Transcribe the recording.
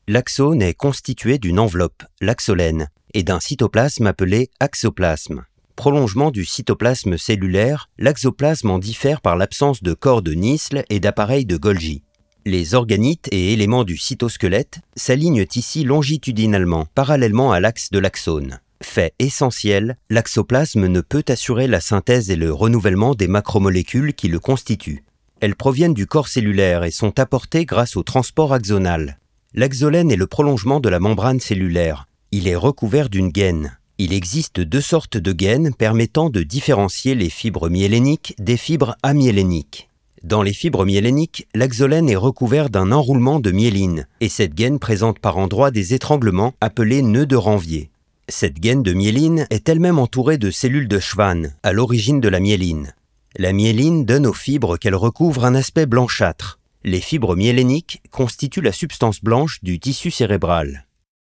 L'axone est constitué d'une enveloppe, l'axolène, et d'un cytoplasme appelé axoplasme. Prolongement du cytoplasme cellulaire, l'axoplasme en diffère par l'absence de corps de Nissl et d'appareil de Golgi. Les organites et éléments du cytosquelette s'alignent ici longitudinalement, parallèlement à l'axe de l'axone. Fait essentiel, l'axoplasme ne peut assurer la synthèse et le renouvellement des macromolécules qui le constituent. Elles proviennent du corps cellulaire et sont apportées grâce au transport axonal. L'axolène est le prolongement de la membrane cellulaire. Il est recouvert d'une gaine. Il existe deux sortes de gaines permettant de différencier les fibres myéléniques des fibres amyéléniques. Dans les fibres myéléniques, l'axolène est recouvert d'un enroulement de myéline, et cette gaine présente par endroits des étranglements appelés nœuds de Ranvier. Cette gaine de myéline est elle-même entourée de cellules de Schwann, à l'origine de la myéline. La myéline donne aux fibres qu'elle recouvre un aspect blanchâtre. Les fibres myéléniques constituent la substance blanche du tissu cérébral.